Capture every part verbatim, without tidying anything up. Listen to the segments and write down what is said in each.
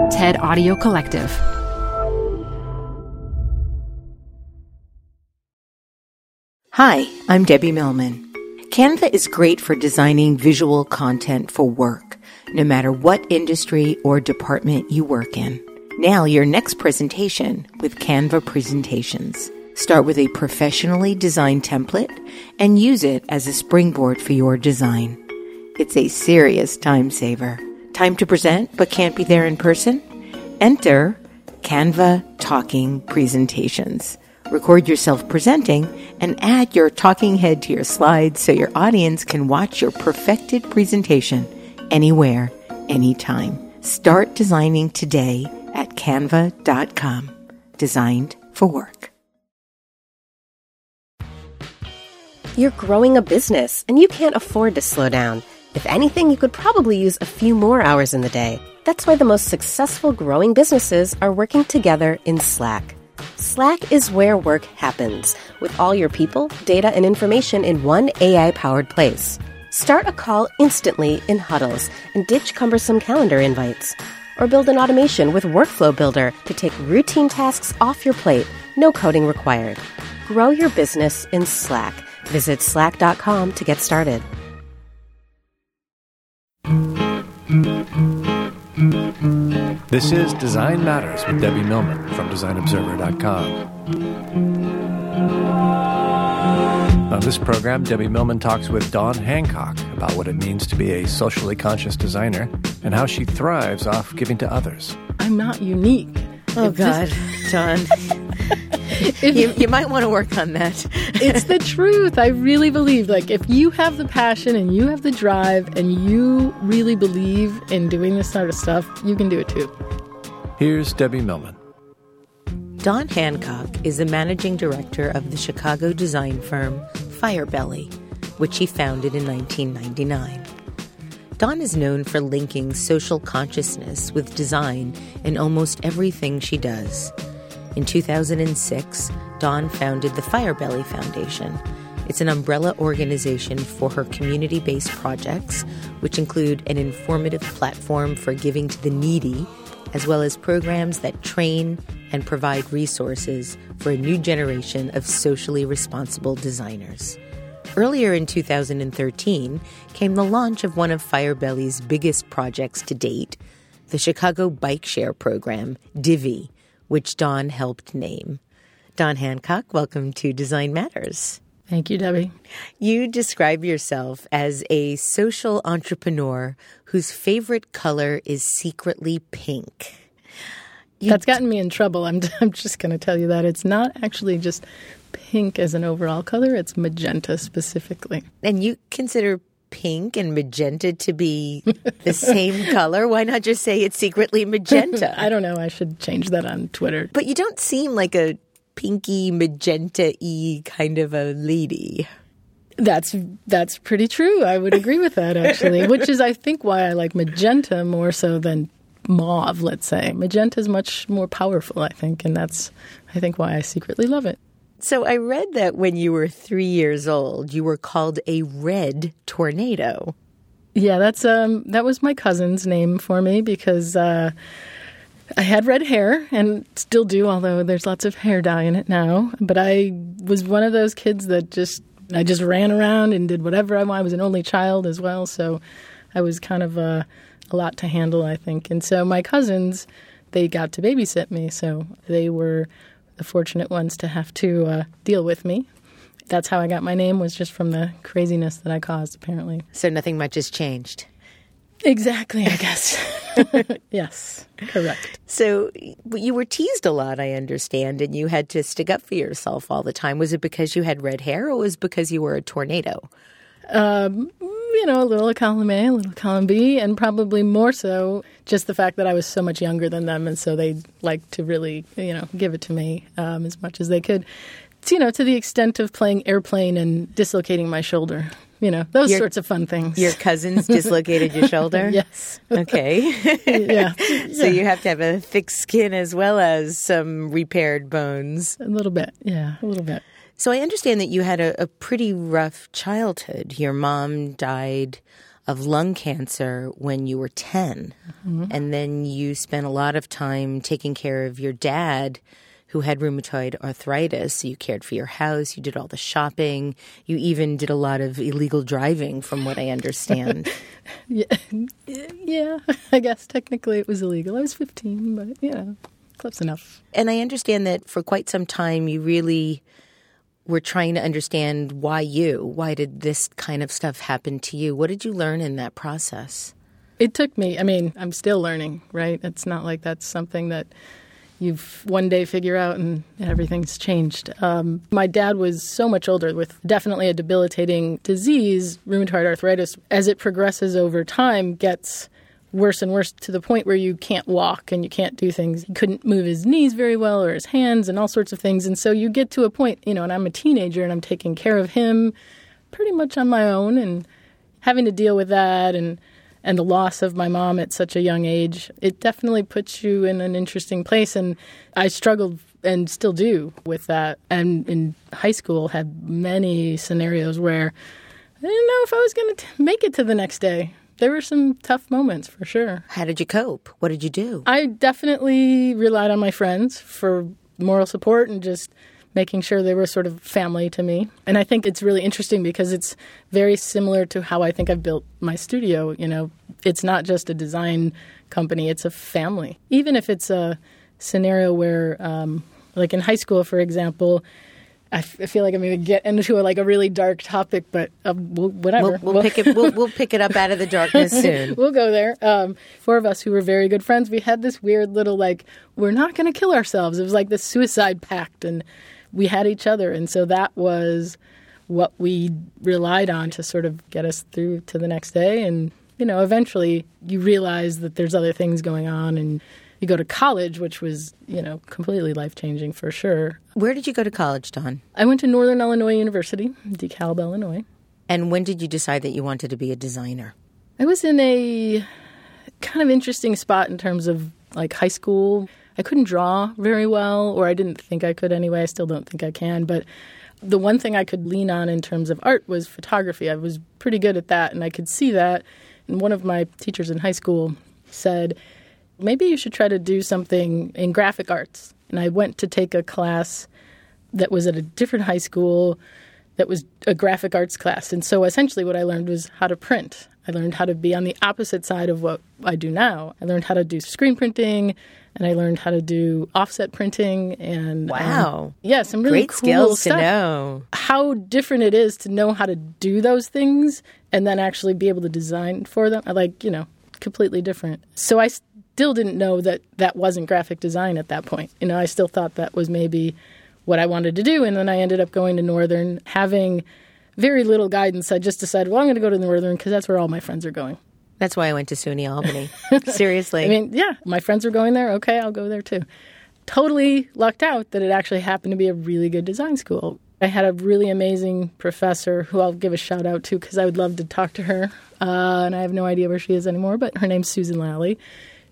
TED Audio Collective. Hi, I'm Debbie Millman. Canva is great for designing visual content for work, no matter what industry or department you work in. Now, your next presentation with Canva Presentations. Start with a professionally designed template and use it as a springboard for your design. It's a serious time saver. Time to present but can't be there in person? Enter Canva Talking Presentations. Record yourself presenting and add your talking head to your slides so your audience can watch your perfected presentation anywhere, anytime. Start designing today at canva dot com. Designed for work. You're growing a business, and you can't afford to slow down. If anything, you could probably use a few more hours in the day. That's why the most successful growing businesses are working together in Slack. Slack is where work happens, with all your people, data, and information in one A I-powered place. Start a call instantly in huddles and ditch cumbersome calendar invites. Or build an automation with Workflow Builder to take routine tasks off your plate, no coding required. Grow your business in Slack. Visit slack dot com to get started. This is Design Matters with Debbie Millman from design observer dot com. On this program, Debbie Millman talks with Dawn Hancock about what it means to be a socially conscious designer and how she thrives off giving to others. I'm not unique. Oh, If God, this- Dawn. you, you might want to work on that. It's the truth. I really believe, like, if you have the passion and you have the drive and you really believe in doing this sort of stuff, you can do it too. Here's Debbie Millman. Dawn Hancock is the managing director of the Chicago design firm Firebelly, which she founded in nineteen ninety-nine. Dawn is known for linking social consciousness with design in almost everything she does. In two thousand six, Dawn founded the Firebelly Foundation. It's an umbrella organization for her community-based projects, which include an informative platform for giving to the needy, as well as programs that train and provide resources for a new generation of socially responsible designers. Earlier in two thousand thirteen came the launch of one of Firebelly's biggest projects to date, the Chicago Bike Share program, Divvy, which Dawn helped name. Dawn Hancock, welcome to Design Matters. Thank you, Debbie. You describe yourself as a social entrepreneur whose favorite color is secretly pink. You That's gotten me in trouble. I'm, I'm just going to tell you that. It's not actually just pink as an overall color. It's magenta specifically. And you consider pink and magenta to be the same color? Why not just say it's secretly magenta? I don't know. I should change that on Twitter. But you don't seem like a pinky, magenta-y kind of a lady. That's that's pretty true. I would agree with that, actually, which is, I think, why I like magenta more so than mauve, let's say. Magenta is much more powerful, I think, and that's, I think, why I secretly love it. So I read that when you were three years old, you were called a red tornado. Yeah, that's um, that was my cousin's name for me because uh, I had red hair and still do, although there's lots of hair dye in it now. But I was one of those kids that just, I just ran around and did whatever I wanted. I was an only child as well, so I was kind of uh, a lot to handle, I think. And so my cousins, they got to babysit me, so they were the fortunate ones to have to uh, deal with me. That's how I got my name, was just from the craziness that I caused, apparently. So nothing much has changed. Exactly, I guess. Yes, correct. So you were teased a lot, I understand, and you had to stick up for yourself all the time. Was it because you had red hair or was it because you were a tornado? Um, you know, a little column A, a little column B, and probably more so just the fact that I was so much younger than them, and so they liked to really, you know, give it to me um, as much as they could. You know, to the extent of playing airplane and dislocating my shoulder. You know, those your, sorts of fun things. Your cousins dislocated your shoulder? Yes. Okay. Yeah. So you have to have a thick skin as well as some repaired bones. A little bit. Yeah, a little bit. So I understand that you had a, a pretty rough childhood. Your mom died of lung cancer when you were ten. Mm-hmm. And then you spent a lot of time taking care of your dad who had rheumatoid arthritis. So you cared for your house, you did all the shopping, you even did a lot of illegal driving, from what I understand. yeah, yeah, I guess technically it was illegal. I was fifteen, but, you know, close enough. And I understand that for quite some time you really were trying to understand why you, why did this kind of stuff happen to you? What did you learn in that process? It took me, I mean, I'm still learning, right? It's not like that's something that you've one day figure out and everything's changed. Um, my dad was so much older with definitely a debilitating disease, rheumatoid arthritis. As it progresses over time, gets worse and worse to the point where you can't walk and you can't do things. He couldn't move his knees very well or his hands and all sorts of things. And so you get to a point, you know, and I'm a teenager and I'm taking care of him pretty much on my own and having to deal with that and and the loss of my mom at such a young age, it definitely puts you in an interesting place. And I struggled and still do with that. And in high school, had many scenarios where I didn't know if I was going to make it to the next day. There were some tough moments for sure. How did you cope? What did you do? I definitely relied on my friends for moral support and just making sure they were sort of family to me. And I think it's really interesting because it's very similar to how I think I've built my studio. You know, it's not just a design company, it's a family. Even if it's a scenario where, um, like in high school, for example, I, f- I feel like I'm going to get into a, like a really dark topic, but uh, we'll, whatever. We'll, we'll, pick it, we'll, we'll pick it up out of the darkness soon. We'll go there. Um, four of us who were very good friends, we had this weird little, like, we're not going to kill ourselves. It was like this suicide pact, and we had each other. And so that was what we relied on to sort of get us through to the next day. And, you know, eventually you realize that there's other things going on, and you go to college, which was, you know, completely life-changing for sure. Where did you go to college, Dawn? I went to Northern Illinois University, DeKalb, Illinois. And when did you decide that you wanted to be a designer? I was in a kind of interesting spot in terms of, like, high school. I couldn't draw very well, or I didn't think I could anyway. I still don't think I can. But the one thing I could lean on in terms of art was photography. I was pretty good at that, and I could see that. And one of my teachers in high school said, maybe you should try to do something in graphic arts. And I went to take a class that was at a different high school that was a graphic arts class. And so essentially what I learned was how to print. I learned how to be on the opposite side of what I do now. I learned how to do screen printing, and I learned how to do offset printing. And wow. Um, yeah, some really Great cool skills stuff. to know. How different it is to know how to do those things and then actually be able to design for them. I like, you know, completely different. So I still didn't know that that wasn't graphic design at that point. You know, I still thought that was maybe what I wanted to do. And then I ended up going to Northern, having very little guidance. I just decided, well, I'm going to go to Northern because that's where all my friends are going. That's why I went to SUNY Albany. Seriously. I mean, yeah, my friends are going there. Okay, I'll go there too. Totally lucked out that it actually happened to be a really good design school. I had a really amazing professor who I'll give a shout out to because I would love to talk to her. Uh, and I have no idea where she is anymore, but her name's Susan Lally.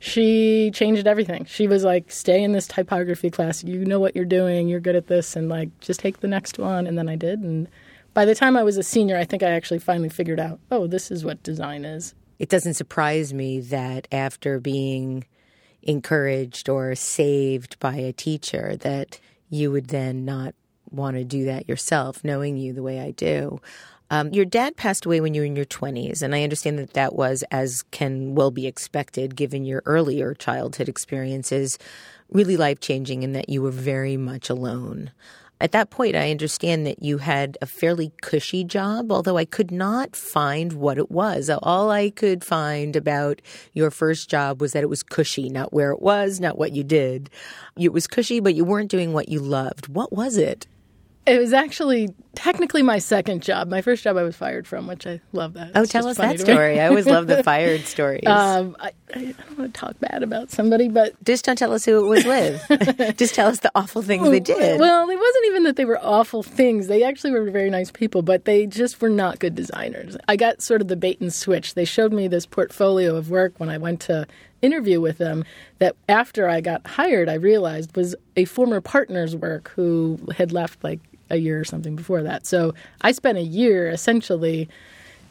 She changed everything. She was like, stay in this typography class. You know what you're doing. You're good at this. And like, just take the next one. And then I did. And by the time I was a senior, I think I actually finally figured out, oh, this is what design is. It doesn't surprise me that after being encouraged or saved by a teacher that you would then not want to do that yourself, knowing you the way I do. Um, your dad passed away when you were in your twenties, and I understand that that was, as can well be expected given your earlier childhood experiences, really life-changing in that you were very much alone. At that point, I understand that you had a fairly cushy job, although I could not find what it was. All I could find about your first job was that it was cushy, not where it was, not what you did. It was cushy, but you weren't doing what you loved. What was it? It was actually technically my second job. My first job I was fired from, which I love that. Oh, it's tell us that to story. I always love the fired stories. Um, I, I don't want to talk bad about somebody, but... Just don't tell us who it was with. Just tell us the awful things they did. Well, it wasn't even that they were awful things. They actually were very nice people, but they just were not good designers. I got sort of the bait and switch. They showed me this portfolio of work when I went to interview with them that after I got hired, I realized was a former partner's work who had left like a year or something before that. So I spent a year essentially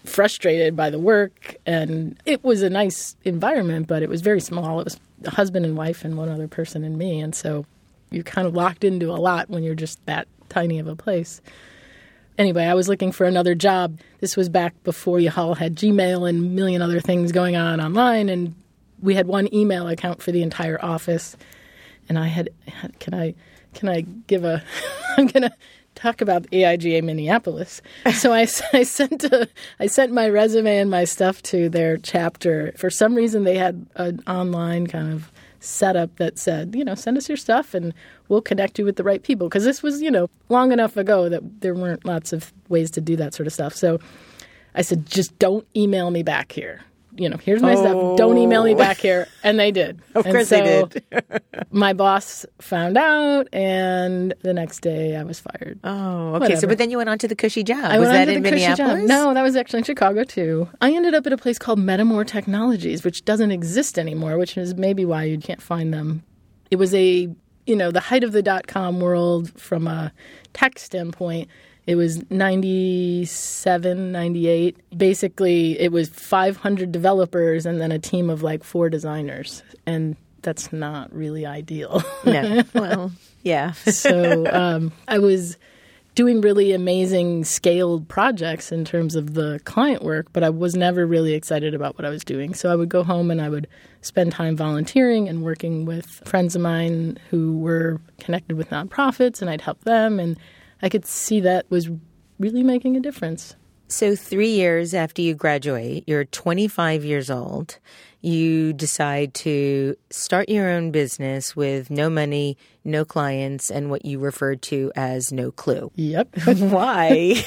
frustrated by the work. And it was a nice environment, but it was very small. It was a husband and wife and one other person and me. And so you're kind of locked into a lot when you're just that tiny of a place. Anyway, I was looking for another job. This was back before you all had Gmail and a million other things going on online. And we had one email account for the entire office. And I had, can I, can I give a, I'm going to talk about A I G A Minneapolis. So I, I sent a, I sent my resume and my stuff to their chapter. For some reason, they had an online kind of setup that said, you know, send us your stuff and we'll connect you with the right people. Because this was, you know, long enough ago that there weren't lots of ways to do that sort of stuff. So I said, just don't email me back here. You know, here's my oh. stuff. Don't email me back here. And they did. Of and course so they did. My boss found out, and the next day I was fired. Oh, okay. Whatever. So, but then you went on to the cushy job. I was went that on to in the cushy Minneapolis? Job. No, that was actually in Chicago, too. I ended up at a place called Metamore Technologies, which doesn't exist anymore, which is maybe why you can't find them. It was a, you know, the height of the dot-com world from a tech standpoint. It was ninety-seven, ninety-eight. Basically, it was five hundred developers and then a team of like four designers. And that's not really ideal. No. Well, yeah. So um, I was doing really amazing scaled projects in terms of the client work, but I was never really excited about what I was doing. So I would go home and I would spend time volunteering and working with friends of mine who were connected with nonprofits, and I'd help them. And I could see that was really making a difference. So three years after you graduate, you're twenty-five years old. You decide to start your own business with no money, no clients, and what you referred to as no clue. Yep. Why?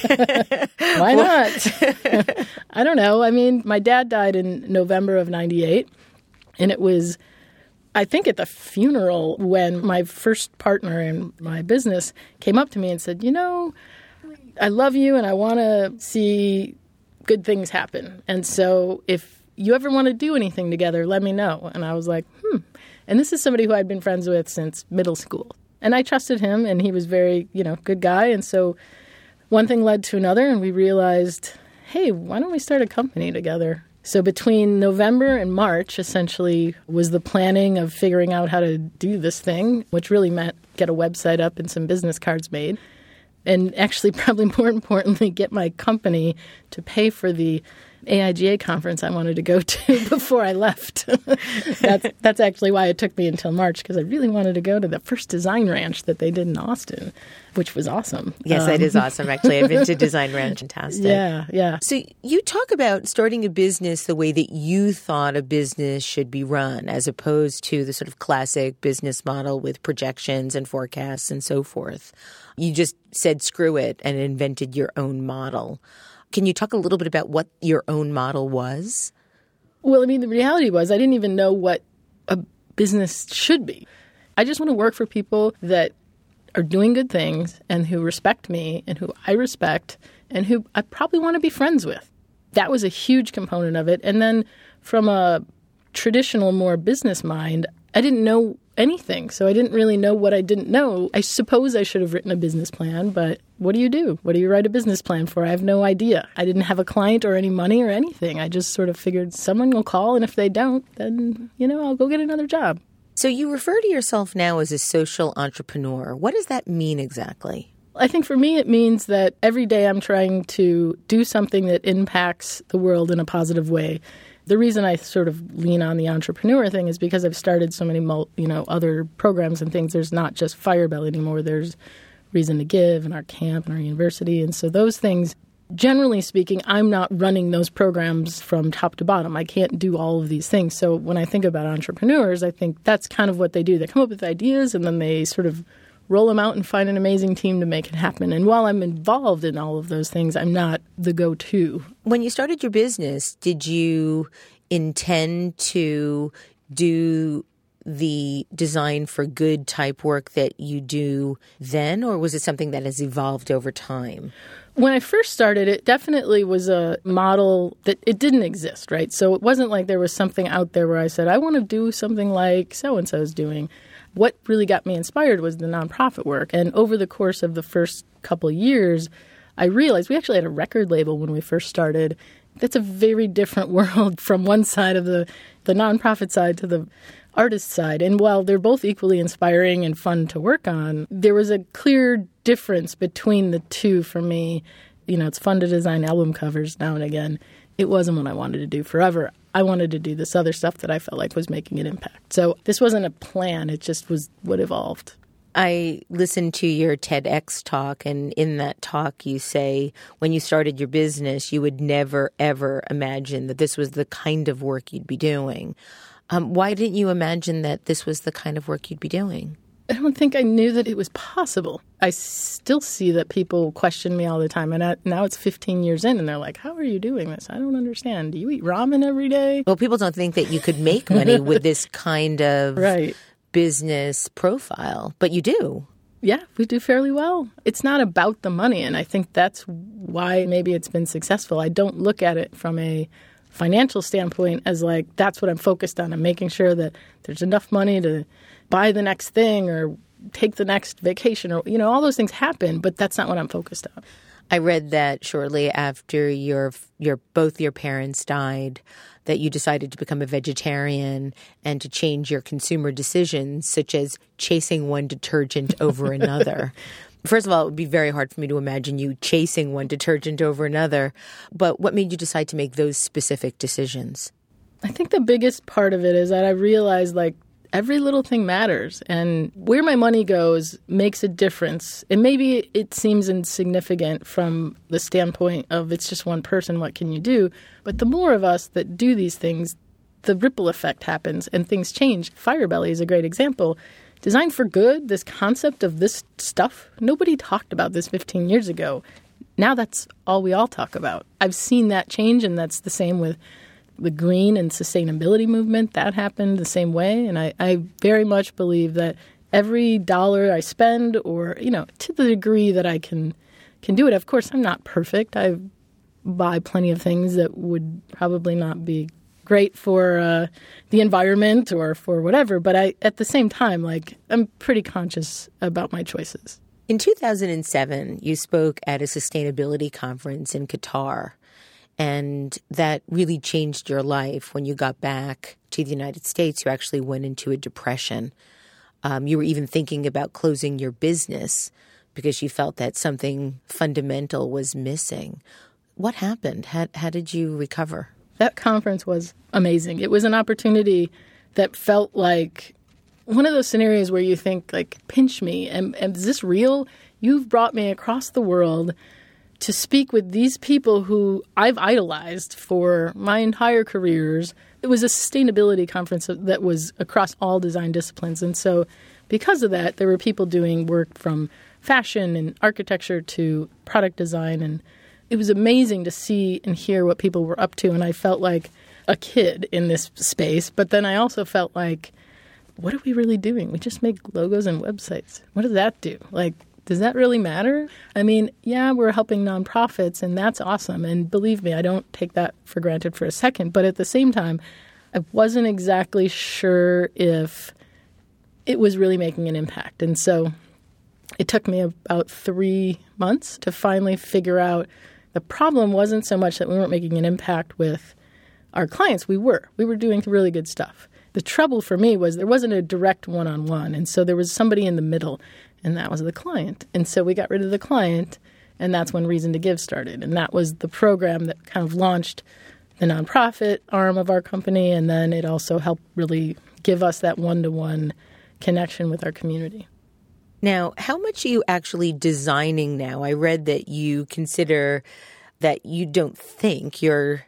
Why not? I don't know. I mean, my dad died in November of ninety-eight, and it was, I think, at the funeral when my first partner in my business came up to me and said, you know, I love you and I want to see good things happen. And so if you ever want to do anything together, let me know. And I was like, hmm. And this is somebody who I'd been friends with since middle school. And I trusted him, and he was very, you know, good guy. And so one thing led to another, and we realized, hey, why don't we start a company together? So between November and March, essentially, was the planning of figuring out how to do this thing, which really meant get a website up and some business cards made. And actually, probably more importantly, get my company to pay for the A I G A conference I wanted to go to before I left. that's that's actually why it took me until March, because I really wanted to go to the first design ranch that they did in Austin, which was awesome. Yes, um, that is awesome, actually. I've been to Design Ranch. Fantastic. Yeah, yeah. So you talk about starting a business the way that you thought a business should be run, as opposed to the sort of classic business model with projections and forecasts and so forth. You just said screw it and invented your own model. Can you talk a little bit about what your own model was? Well, I mean, the reality was I didn't even know what a business should be. I just want to work for people that are doing good things and who respect me and who I respect and who I probably want to be friends with. That was a huge component of it. And then from a traditional, more business mind, I didn't know anything. So I didn't really know what I didn't know. I suppose I should have written a business plan, but what do you do? What do you write a business plan for? I have no idea. I didn't have a client or any money or anything. I just sort of figured someone will call, and if they don't, then, you know, I'll go get another job. So you refer to yourself now as a social entrepreneur. What does that mean exactly? I think for me, it means that every day I'm trying to do something that impacts the world in a positive way. The reason I sort of lean on the entrepreneur thing is because I've started so many, you know, other programs and things. There's not just Firebell anymore. There's Reason to Give and our camp and our university. And so those things, generally speaking, I'm not running those programs from top to bottom. I can't do all of these things. So when I think about entrepreneurs, I think that's kind of what they do. They come up with ideas and then they sort of roll them out and find an amazing team to make it happen. And while I'm involved in all of those things, I'm not the go-to. When you started your business, did you intend to do the design for good type work that you do then, or was it something that has evolved over time? When I first started, it definitely was a model that it didn't exist, right? So it wasn't like there was something out there where I said, I want to do something like so-and-so is doing. What really got me inspired was the nonprofit work. And over the course of the first couple of years, I realized we actually had a record label when we first started, That's a very different world from one side of the, the nonprofit side to the artist side. And while they're both equally inspiring and fun to work on, there was a clear difference between the two for me. You know, it's fun to design album covers now and again. It wasn't what I wanted to do forever. I wanted to do this other stuff that I felt like was making an impact. So this wasn't a plan. It just was what evolved. I listened to your TEDx talk, and in that talk you say when you started your business, you would never, ever imagine that this was the kind of work you'd be doing. Um, why didn't you imagine that this was the kind of work you'd be doing? I don't think I knew that it was possible. I still see that people question me all the time. And I, now it's fifteen years in, and they're like, how are you doing this? I don't understand. Do you eat ramen every day? Well, people don't think that you could make money with this kind of right. business profile, but you do. Yeah, we do fairly well. It's not about the money, and I think that's why maybe it's been successful. I don't look at it from a financial standpoint as like, that's what I'm focused on. I'm making sure that there's enough money to buy the next thing or take the next vacation, or, you know, all those things happen, but that's not what I'm focused on. I read that shortly after your your both your parents died, that you decided to become a vegetarian and to change your consumer decisions, such as chasing one detergent over another. First of all, it would be very hard for me to imagine you chasing one detergent over another. But what made you decide to make those specific decisions? I think the biggest part of it is that I realized, like, every little thing matters, and where my money goes makes a difference. And maybe it seems insignificant from the standpoint of it's just one person, what can you do? But the more of us that do these things, the ripple effect happens and things change. Firebelly is a great example. Design for Good, this concept of this stuff, nobody talked about this fifteen years ago. Now that's all we all talk about. I've seen that change, and that's the same with the green and sustainability movement. That happened the same way. And I, I very much believe that every dollar I spend, or, you know, to the degree that I can can do it. Of course, I'm not perfect. I buy plenty of things that would probably not be great for uh, the environment or for whatever. But I, at the same time, like, I'm pretty conscious about my choices. In two thousand seven, you spoke at a sustainability conference in Qatar. And that really changed your life. When you got back to the United States, you actually went into a depression. Um, you were even thinking about closing your business because you felt that something fundamental was missing. What happened? How, how did you recover? That conference was amazing. It was an opportunity that felt like one of those scenarios where you think, like, pinch me. And, and is this real? You've brought me across the world to speak with these people who I've idolized for my entire careers. It was a sustainability conference that was across all design disciplines. And so because of that, there were people doing work from fashion and architecture to product design. And it was amazing to see and hear what people were up to. And I felt like a kid in this space. But then I also felt like, what are we really doing? We just make logos and websites. What does that do? Like, does that really matter? I mean, yeah, we're helping nonprofits, and that's awesome. And believe me, I don't take that for granted for a second. But at the same time, I wasn't exactly sure if it was really making an impact. And so it took me about three months to finally figure out the problem wasn't so much that we weren't making an impact with our clients. We were. We were doing really good stuff. The trouble for me was there wasn't a direct one-on-one. And so there was somebody in the middle, and that was the client. And so we got rid of the client, and that's when Reason to Give started. And that was the program that kind of launched the nonprofit arm of our company, and then it also helped really give us that one-to-one connection with our community. Now, how much are you actually designing now? I read that you consider that you don't think you're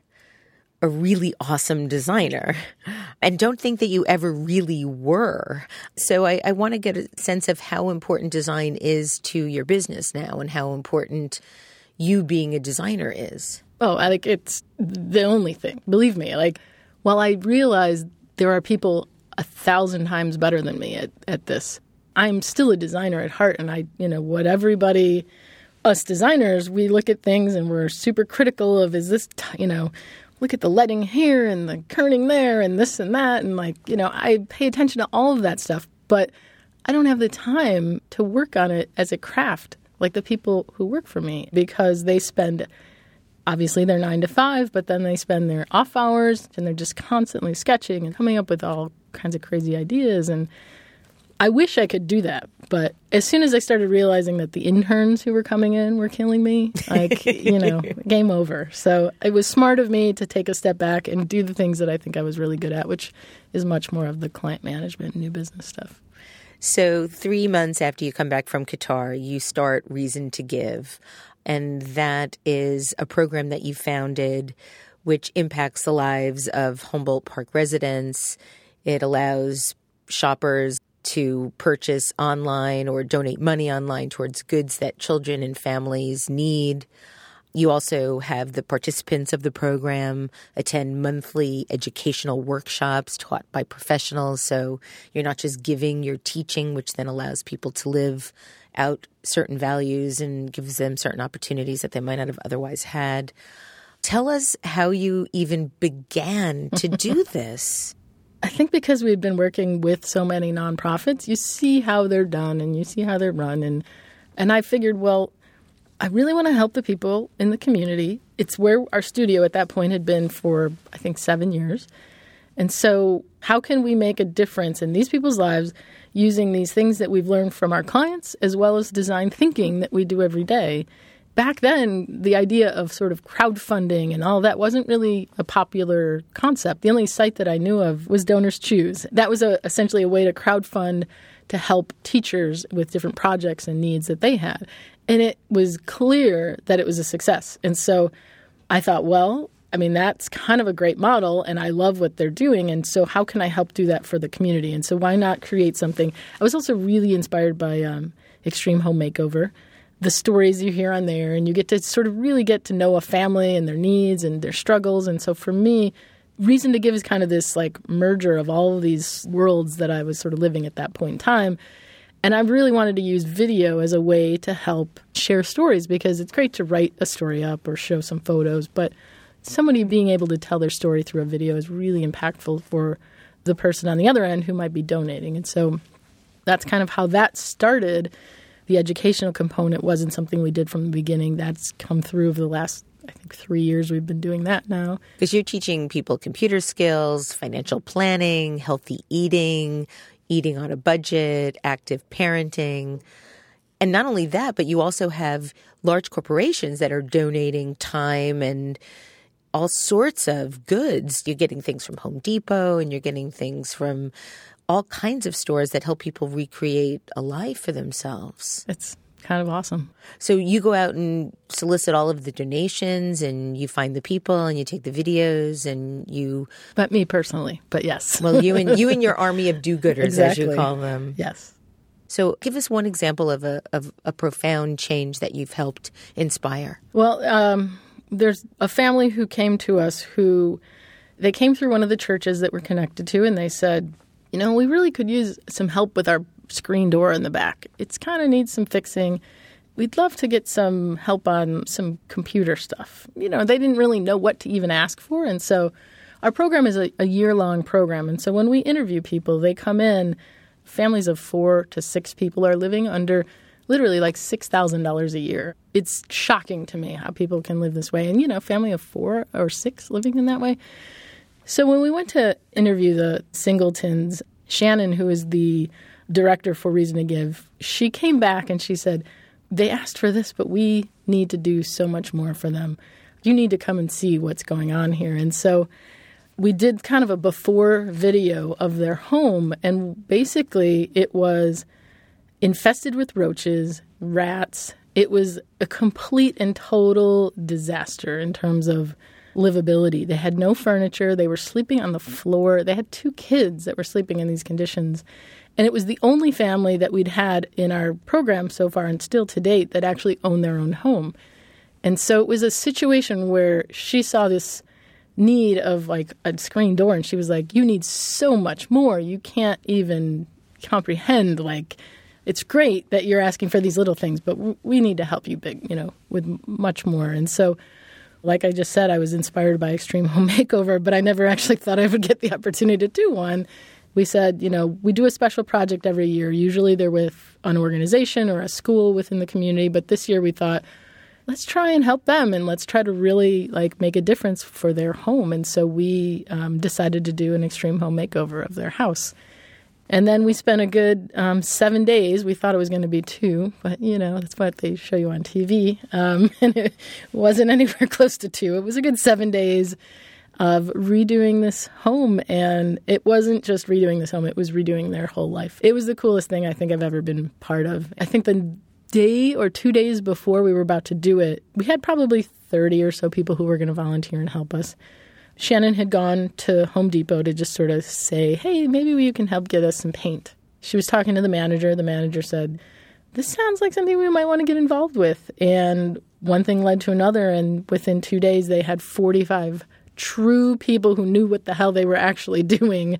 a really awesome designer and don't think that you ever really were. So I, I want to get a sense of how important design is to your business now and how important you being a designer is. Oh, I think it's the only thing. Believe me, like, while I realize there are people a thousand times better than me at, at this, I'm still a designer at heart. And I, you know, what everybody, us designers, we look at things and we're super critical of, is this, t- you know, look at the leading here and the kerning there and this and that. And, like, you know, I pay attention to all of that stuff, but I don't have the time to work on it as a craft like the people who work for me, because they spend obviously they're nine to five, but then they spend their off hours and they're just constantly sketching and coming up with all kinds of crazy ideas. And I wish I could do that. But as soon as I started realizing that the interns who were coming in were killing me, like, you know, game over. So it was smart of me to take a step back and do the things that I think I was really good at, which is much more of the client management and new business stuff. So three months after you come back from Qatar, you start Reason to Give. And that is a program that you founded which impacts the lives of Humboldt Park residents. It allows shoppers to purchase online or donate money online towards goods that children and families need. You also have the participants of the program attend monthly educational workshops taught by professionals. So you're not just giving, you're teaching, which then allows people to live out certain values and gives them certain opportunities that they might not have otherwise had. Tell us how you even began to do this. I think because we've been working with so many nonprofits, you see how they're done and you see how they're run. And, and I figured, well, I really want to help the people in the community. It's where our studio at that point had been for, I think, seven years. And so how can we make a difference in these people's lives using these things that we've learned from our clients as well as design thinking that we do every day? Back then, the idea of sort of crowdfunding and all that wasn't really a popular concept. The only site that I knew of was Donors Choose. That was a, essentially a way to crowdfund to help teachers with different projects and needs that they had. And it was clear that it was a success. And so I thought, well, I mean, that's kind of a great model, and I love what they're doing. And so how can I help do that for the community? And so why not create something? I was also really inspired by um, Extreme Home Makeover. The stories you hear on there, and you get to sort of really get to know a family and their needs and their struggles. And so for me, Reason to Give is kind of this like merger of all of these worlds that I was sort of living at that point in time. And I really wanted to use video as a way to help share stories, because it's great to write a story up or show some photos, but somebody being able to tell their story through a video is really impactful for the person on the other end who might be donating. And so that's kind of how that started. The educational component wasn't something we did from the beginning. That's come through over the last, I think, three years we've been doing that now. Because you're teaching people computer skills, financial planning, healthy eating, eating on a budget, active parenting. And not only that, but you also have large corporations that are donating time and all sorts of goods. You're getting things from Home Depot, and you're getting things from all kinds of stores that help people recreate a life for themselves. It's kind of awesome. So you go out and solicit all of the donations, and you find the people, and you take the videos, and you... But me personally, but yes. Well, you and you and your army of do-gooders, exactly. as you call them. Yes. So give us one example of a of a profound change that you've helped inspire. Well, um, there's a family who came to us who, they came through one of the churches that we're connected to, and they said, you know, we really could use some help with our screen door in the back. It's kind of needs some fixing. We'd love to get some help on some computer stuff. You know, they didn't really know what to even ask for. And so our program is a, a year-long program. And so when we interview people, they come in, families of four to six people are living under literally like six thousand dollars a year. It's shocking to me how people can live this way. And, you know, family of four or six living in that way. So when we went to interview the Singletons, Shannon, who is the director for Reason to Give, she came back and she said, they asked for this, but we need to do so much more for them. You need to come and see what's going on here. And so we did kind of a before video of their home, and basically it was infested with roaches, rats. It was a complete and total disaster in terms of livability. They had no furniture. They were sleeping on the floor. They had two kids that were sleeping in these conditions. And it was the only family that we'd had in our program so far, and still to date, that actually owned their own home. And so it was a situation where she saw this need of like a screen door, and she was like, you need so much more. You can't even comprehend. Like, it's great that you're asking for these little things, but we need to help you big, you know, with much more. And so like I just said, I was inspired by Extreme Home Makeover, but I never actually thought I would get the opportunity to do one. We said, you know, we do a special project every year. Usually they're with an organization or a school within the community. But this year we thought, let's try and help them and let's try to really like make a difference for their home. And so we um, decided to do an extreme home makeover of their house. And then we spent a good um, seven days. We thought it was going to be two, but, you know, that's what they show you on T V. Um, and it wasn't anywhere close to two. It was a good seven days of redoing this home. And it wasn't just redoing this home. It was redoing their whole life. It was the coolest thing I think I've ever been part of. I think the day or two days before we were about to do it, we had probably thirty or so people who were going to volunteer and help us. Shannon had gone to Home Depot to just sort of say, hey, maybe you can help get us some paint. She was talking to the manager. The manager said, this sounds like something we might want to get involved with. And one thing led to another. And within two days, they had forty-five true people who knew what the hell they were actually doing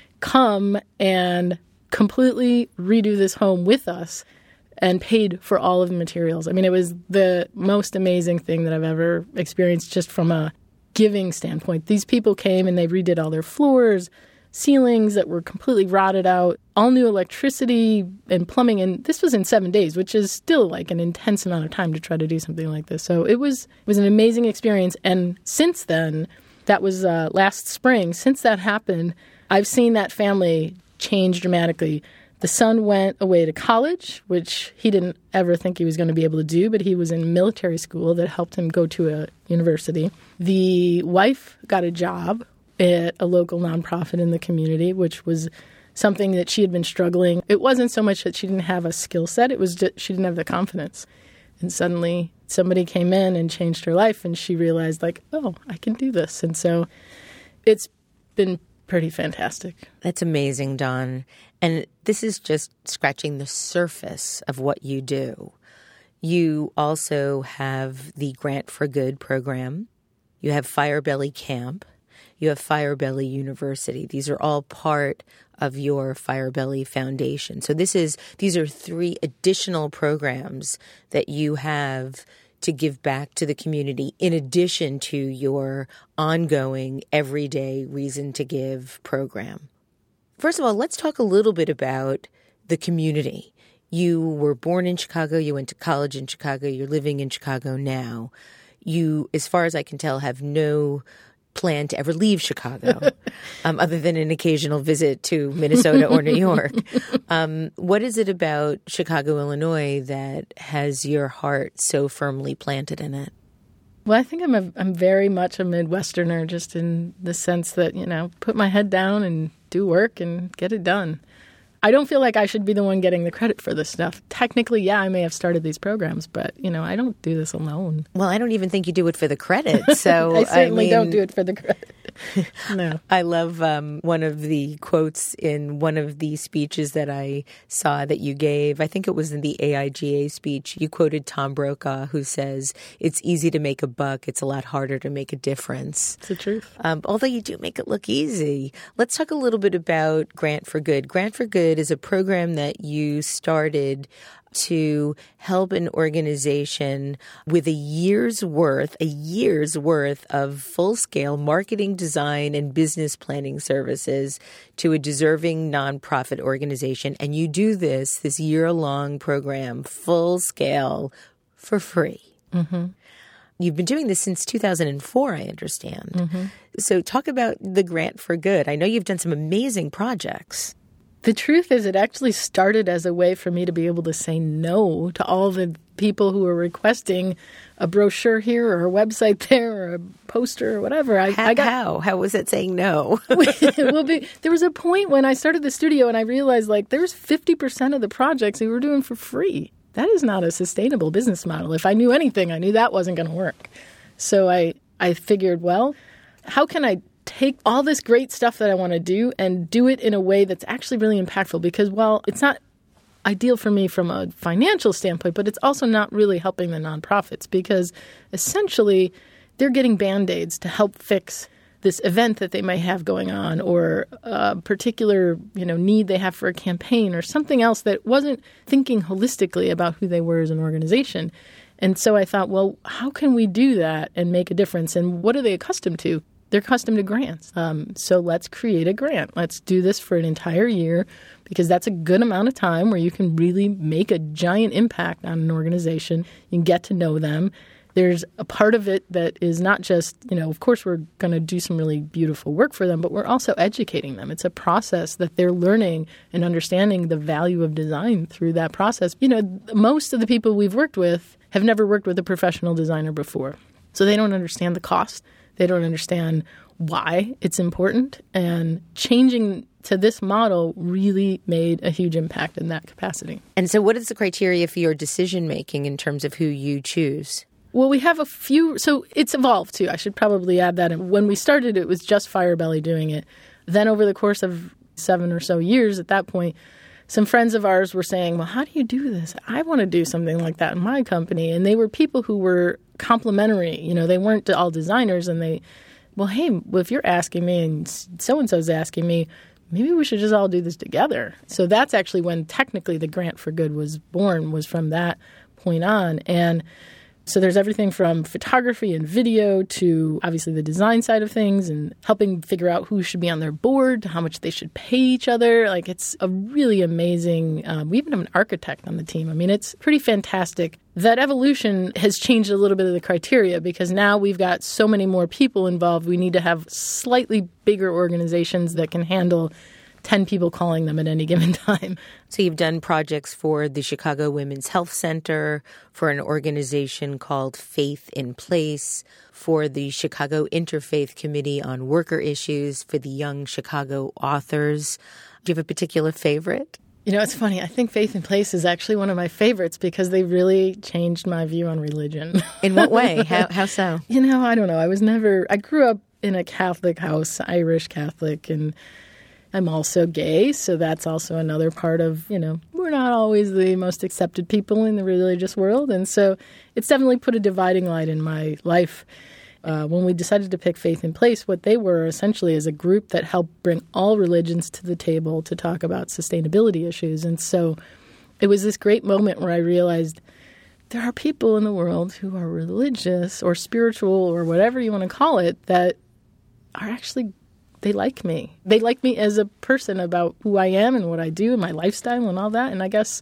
come and completely redo this home with us and paid for all of the materials. I mean, it was the most amazing thing that I've ever experienced just from a giving standpoint. These people came and they redid all their floors, ceilings that were completely rotted out, all new electricity and plumbing. And this was in seven days, which is still like an intense amount of time to try to do something like this. So it was it was an amazing experience. And since then, that was uh, last spring, since that happened, I've seen that family change dramatically. The son went away to college, which he didn't ever think he was going to be able to do, but he was in military school that helped him go to a university. The wife got a job at a local nonprofit in the community, which was something that she had been struggling. It wasn't so much that she didn't have a skill set, it was just she didn't have the confidence. And suddenly somebody came in and changed her life, and she realized, like, oh, I can do this. And so it's been pretty fantastic. That's amazing, Dawn. And this is just scratching the surface of what you do. You also have the Grant for Good program. You have Firebelly Camp. You have Firebelly University. These are all part of your Firebelly Foundation. So this is these are three additional programs that you have to give back to the community in addition to your ongoing everyday Reason to Give program. First of all, let's talk a little bit about the community. You were born in Chicago. You went to college in Chicago. You're living in Chicago now. You, as far as I can tell, have no plan to ever leave Chicago, um, other than an occasional visit to Minnesota or New York. Um, what is it about Chicago, Illinois that has your heart so firmly planted in it? Well, I think I'm a, I'm very much a Midwesterner, just in the sense that, you know, put my head down and do work and get it done. I don't feel like I should be the one getting the credit for this stuff. Technically, yeah, I may have started these programs, but, you know, I don't do this alone. Well, I don't even think you do it for the credit. So I certainly I mean, don't do it for the credit. No. I love um, one of the quotes in one of the speeches that I saw that you gave. I think it was in the A I G A speech. You quoted Tom Brokaw, who says, it's easy to make a buck. It's a lot harder to make a difference. It's the truth. Um, although you do make it look easy. Let's talk a little bit about Grant for Good. Grant for Good is a program that you started to help an organization with a year's worth, a year's worth of full-scale marketing, design, and business planning services to a deserving nonprofit organization. And you do this, this year-long program, full-scale, for free. Mm-hmm. You've been doing this since two thousand four, I understand. Mm-hmm. So talk about the Grant for Good. I know you've done some amazing projects. The truth is, it actually started as a way for me to be able to say no to all the people who were requesting a brochure here or a website there or a poster or whatever. I, how, I got, how? How was it saying no? well, be, there was a point when I started the studio and I realized, like, there's fifty percent of the projects we were doing for free. That is not a sustainable business model. If I knew anything, I knew that wasn't going to work. So I, I figured, well, how can I take all this great stuff that I want to do and do it in a way that's actually really impactful? Because, well, it's not ideal for me from a financial standpoint, but it's also not really helping the nonprofits because essentially they're getting Band-Aids to help fix this event that they might have going on or a particular, you know, need they have for a campaign or something else that wasn't thinking holistically about who they were as an organization. And so I thought, well, how can we do that and make a difference? And what are they accustomed to? They're accustomed to grants. Um, so let's create a grant. Let's do this for an entire year because that's a good amount of time where you can really make a giant impact on an organization. You can get to know them. There's a part of it that is not just, you know, of course we're going to do some really beautiful work for them, but we're also educating them. It's a process that they're learning and understanding the value of design through that process. You know, most of the people we've worked with have never worked with a professional designer before. So they don't understand the cost. They don't understand why it's important. And changing to this model really made a huge impact in that capacity. And so what is the criteria for your decision-making in terms of who you choose? Well, we have a few. So it's evolved, too. I should probably add that. And when we started, it was just Firebelly doing it. Then over the course of seven or so years at that point, some friends of ours were saying, well, how do you do this? I want to do something like that in my company. And they were people who were complementary. You know, they weren't all designers. And they, well, hey, well, if you're asking me and so-and-so's asking me, maybe we should just all do this together. So that's actually when technically the Grant for Good was born, was from that point on. And so there's everything from photography and video to obviously the design side of things and helping figure out who should be on their board, how much they should pay each other. Like, it's a really amazing. Um, we even have an architect on the team. I mean, it's pretty fantastic. That evolution has changed a little bit of the criteria because now we've got so many more people involved. We need to have slightly bigger organizations that can handle ten people calling them at any given time. So you've done projects for the Chicago Women's Health Center, for an organization called Faith in Place, for the Chicago Interfaith Committee on Worker Issues, for the Young Chicago Authors. Do you have a particular favorite? You know, it's funny. I think Faith in Place is actually one of my favorites because they really changed my view on religion. In what way? How, how so? You know, I don't know. I was never, I grew up in a Catholic house, Irish Catholic, and I'm also gay, so that's also another part of, you know, we're not always the most accepted people in the religious world. And so it's definitely put a dividing line in my life. Uh, when we decided to pick Faith in Place, what they were essentially is a group that helped bring all religions to the table to talk about sustainability issues. And so it was this great moment where I realized there are people in the world who are religious or spiritual or whatever you want to call it that are actually they like me. They like me as a person about who I am and what I do and my lifestyle and all that. And I guess,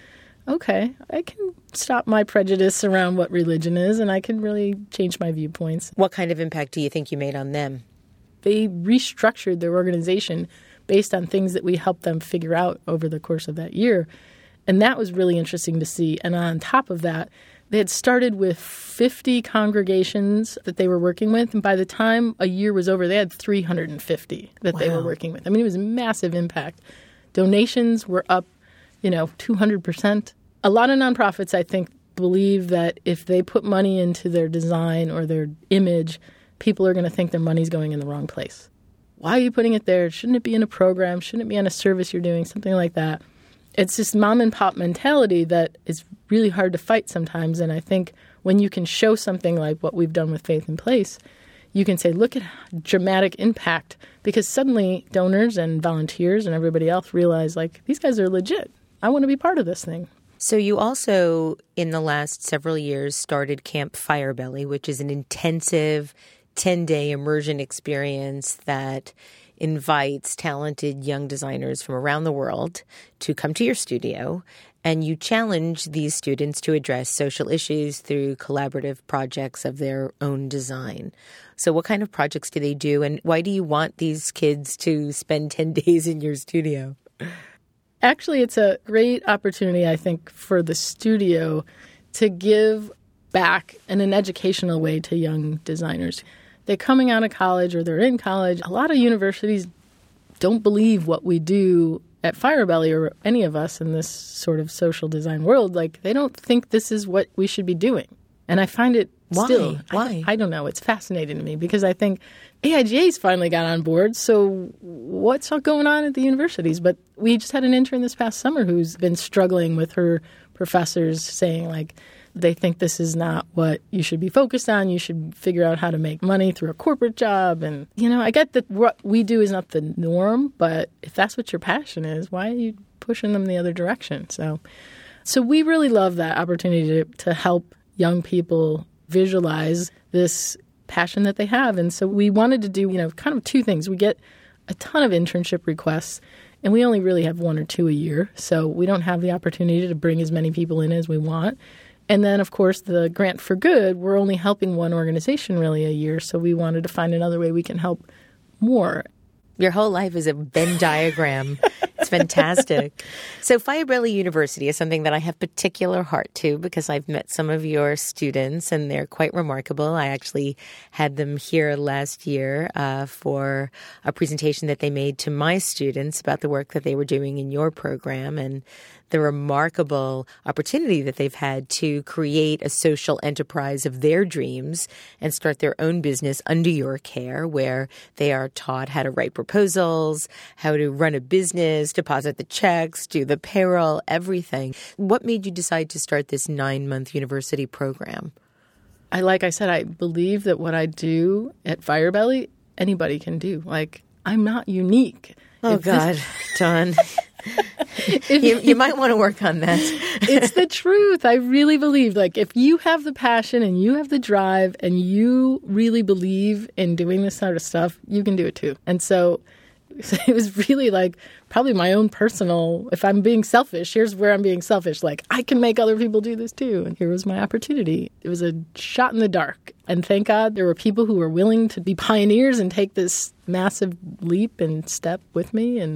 okay, I can stop my prejudice around what religion is and I can really change my viewpoints. What kind of impact do you think you made on them? They restructured their organization based on things that we helped them figure out over the course of that year. And that was really interesting to see. And on top of that, they had started with fifty congregations that they were working with. And by the time a year was over, they had three hundred fifty that wow. they were working with. I mean, it was a massive impact. Donations were up, you know, two hundred percent. A lot of nonprofits, I think, believe that if they put money into their design or their image, people are going to think their money's going in the wrong place. Why are you putting it there? Shouldn't it be in a program? Shouldn't it be on a service you're doing? Something like that. It's this mom and pop mentality that is really hard to fight sometimes. And I think when you can show something like what we've done with Faith in Place, you can say, look at dramatic impact, because suddenly donors and volunteers and everybody else realize, like, these guys are legit. I want to be part of this thing. So you also, in the last several years, started Camp Firebelly, which is an intensive ten-day immersion experience that invites talented young designers from around the world to come to your studio, and you challenge these students to address social issues through collaborative projects of their own design. So what kind of projects do they do, and why do you want these kids to spend ten days in your studio? Actually, it's a great opportunity, I think, for the studio to give back in an educational way to young designers. They're coming out of college or they're in college. A lot of universities don't believe what we do at Firebelly or any of us in this sort of social design world. Like, they don't think this is what we should be doing. And I find it Why? still. Why? I, I don't know. It's fascinating to me because I think A I G A's finally got on board. So what's all going on at the universities? But we just had an intern this past summer who's been struggling with her professors saying, like, they think this is not what you should be focused on. You should figure out how to make money through a corporate job. And, you know, I get that what we do is not the norm, but if that's what your passion is, why are you pushing them the other direction? So so we really love that opportunity to, to help young people visualize this passion that they have. And so we wanted to do, you know, kind of two things. We get a ton of internship requests, and we only really have one or two a year. So we don't have the opportunity to bring as many people in as we want. And then, of course, the Grant for Good, we're only helping one organization really a year, so we wanted to find another way we can help more. Your whole life is a Venn diagram. It's fantastic. So Fire Belly University is something that I have particular heart to because I've met some of your students and they're quite remarkable. I actually had them here last year uh, for a presentation that they made to my students about the work that they were doing in your program and the remarkable opportunity that they've had to create a social enterprise of their dreams and start their own business under your care, where they are taught how to write proposals, how to run a business, deposit the checks, do the payroll, everything. What made you decide to start this nine-month university program? I, like I said, I believe that what I do at Fire Belly, anybody can do. Like, I'm not unique. Oh, If God, this- Dawn. you, you might want to work on that. It's the truth. I really believe, like, if you have the passion and you have the drive and you really believe in doing this sort of stuff, you can do it too. And so, so it was really like probably my own personal, if I'm being selfish, here's where I'm being selfish. Like, I can make other people do this too. And here was my opportunity. It was a shot in the dark. And thank God there were people who were willing to be pioneers and take this massive leap and step with me. And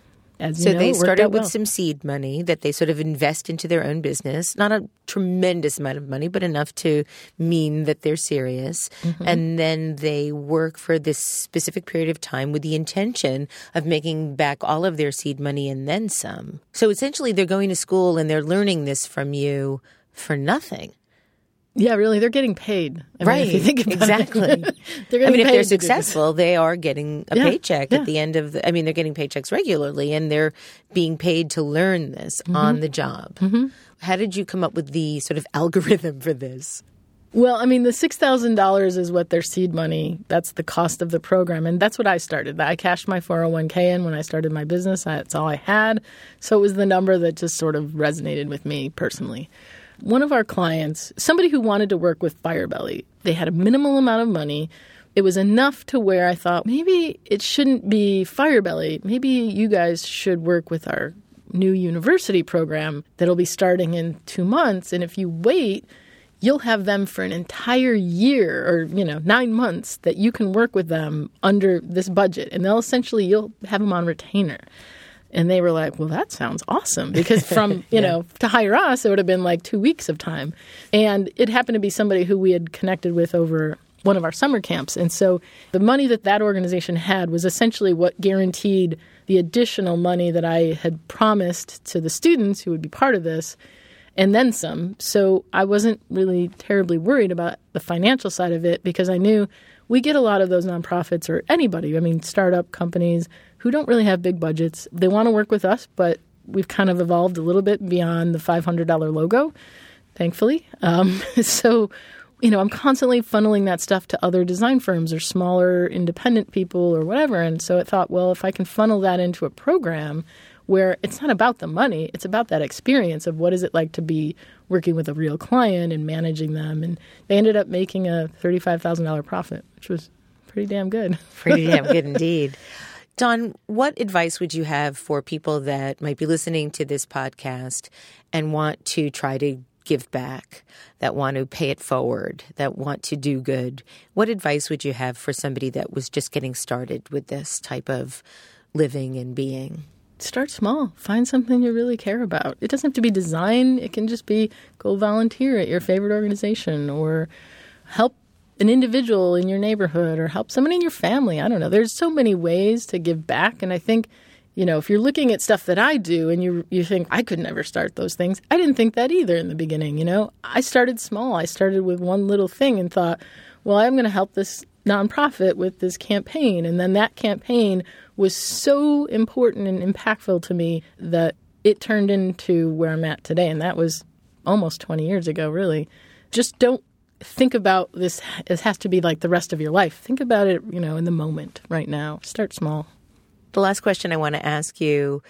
As so you know, they it worked started out with well. some seed money that they sort of invest into their own business. Not a tremendous amount of money, but enough to mean that they're serious. Mm-hmm. And then they work for this specific period of time with the intention of making back all of their seed money and then some. So essentially they're going to school and they're learning this from you for nothing. Yeah, really, they're getting paid. I right, mean, if you think about exactly. It. They're I mean, if they're paid to do this. successful, they are getting a Yeah, paycheck yeah. at the end of the, I mean, they're getting paychecks regularly and they're being paid to learn this Mm-hmm. on the job. Mm-hmm. How did you come up with the sort of algorithm for this? Well, I mean, the six thousand dollars is what their seed money, that's the cost of the program. And that's what I started. I cashed my four oh one k in when I started my business. That's all I had. So it was the number that just sort of resonated with me personally. One of our clients, somebody who wanted to work with Fire Belly, they had a minimal amount of money. It was enough to where I thought, maybe it shouldn't be Fire Belly. Maybe you guys should work with our new university program that'll be starting in two months. And if you wait, you'll have them for an entire year or, you know, nine months that you can work with them under this budget. And they'll essentially, you'll have them on retainer. And they were like, well, that sounds awesome. Because from, you yeah. know, to hire us, it would have been like two weeks of time. And it happened to be somebody who we had connected with over one of our summer camps. And so the money that that organization had was essentially what guaranteed the additional money that I had promised to the students who would be part of this, and then some. So I wasn't really terribly worried about the financial side of it because I knew we get a lot of those nonprofits or anybody, I mean, startup companies who don't really have big budgets. They want to work with us, but we've kind of evolved a little bit beyond the five hundred dollars logo, thankfully. Um, so, you know, I'm constantly funneling that stuff to other design firms or smaller independent people or whatever. And so I thought, well, if I can funnel that into a program where it's not about the money, it's about that experience of what is it like to be working with a real client and managing them. And they ended up making a thirty-five thousand dollars profit, which was pretty damn good. Pretty damn good indeed. Dawn, what advice would you have for people that might be listening to this podcast and want to try to give back, that want to pay it forward, that want to do good? What advice would you have for somebody that was just getting started with this type of living and being? Start small. Find something you really care about. It doesn't have to be design. It can just be go volunteer at your favorite organization or help an individual in your neighborhood or help someone in your family. I don't know. There's so many ways to give back. And I think, you know, if you're looking at stuff that I do and you you think, I could never start those things, I didn't think that either in the beginning, you know. I started small. I started with one little thing and thought, well, I'm going to help this nonprofit with this campaign. And then that campaign was so important and impactful to me that it turned into where I'm at today. And that was almost twenty years ago, really. Just don't think about this. It has to be like the rest of your life. Think about it, you know, in the moment right now. Start small. The last question I want to ask you,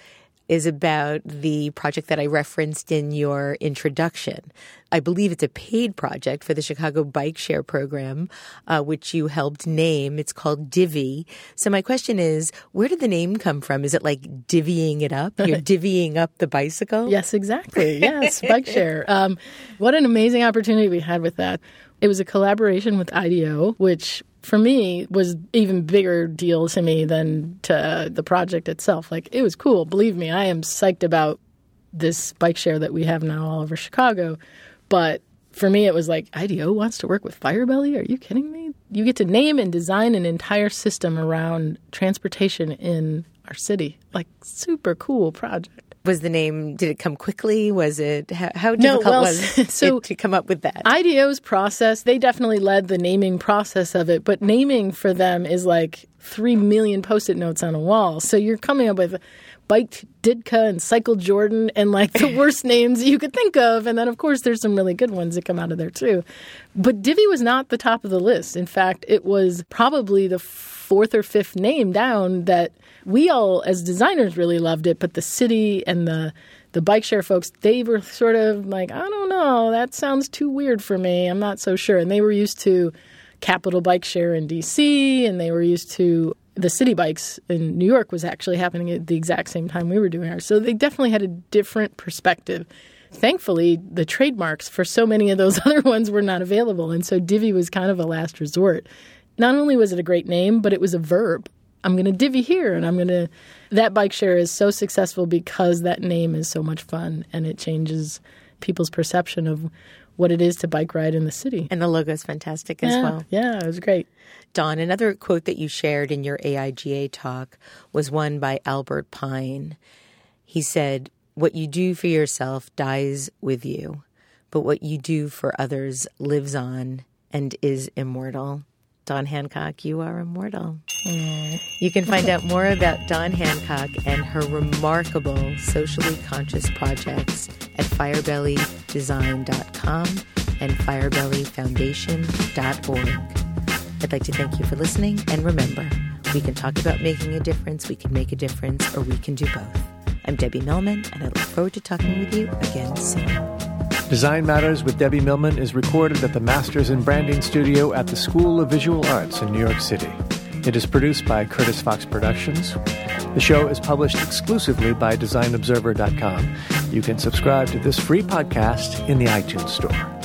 is about the project that I referenced in your introduction. I believe it's a paid project for the Chicago Bike Share program, uh, which you helped name. It's called Divvy. So my question is, where did the name come from? Is it like divvying it up? You're divvying up the bicycle? Yes, exactly. Yes, Bike Share. Um, what an amazing opportunity we had with that. It was a collaboration with I D O, which for me was even bigger deal to me than to uh, the project itself. Like, it was cool. Believe me, I am psyched about this bike share that we have now all over Chicago. But for me, it was like, I D O wants to work with Firebelly? Are you kidding me? You get to name and design an entire system around transportation in our city. Like, super cool project. Was the name, did it come quickly? Was it, how, how difficult no, well, was so it to come up with that? I D O's process, they definitely led the naming process of it, but naming for them is like three million Post-it notes on a wall. So you're coming up with Bike Ditka and Cycle Jordan and like the worst names you could think of. And then, of course, there's some really good ones that come out of there, too. But Divvy was not the top of the list. In fact, it was probably the fourth or fifth name down that we all, as designers, really loved it. But the city and the the bike share folks, they were sort of like, I don't know, that sounds too weird for me. I'm not so sure. And they were used to Capital Bike Share in D C, and they were used to the city bikes in New York was actually happening at the exact same time we were doing ours. So they definitely had a different perspective. Thankfully, the trademarks for so many of those other ones were not available. And so Divvy was kind of a last resort. Not only was it a great name, but it was a verb. I'm going to divvy here, and I'm going to – that bike share is so successful because that name is so much fun, and it changes people's perception of what it is to bike ride in the city. And the logo is fantastic as yeah, well. Yeah, it was great. Dawn, another quote that you shared in your A I G A talk was one by Albert Pine. He said, "What you do for yourself dies with you, but what you do for others lives on and is immortal." Dawn Hancock, you are immortal. Mm. You can find out more about Dawn Hancock and her remarkable socially conscious projects at firebelly design dot com and firebelly foundation dot org. I'd like to thank you for listening, and remember, we can talk about making a difference, we can make a difference, or we can do both. I'm Debbie Millman, and I look forward to talking with you again soon. Design Matters with Debbie Millman is recorded at the Masters in Branding Studio at the School of Visual Arts in New York City. It is produced by Curtis Fox Productions. The show is published exclusively by design observer dot com. You can subscribe to this free podcast in the iTunes Store.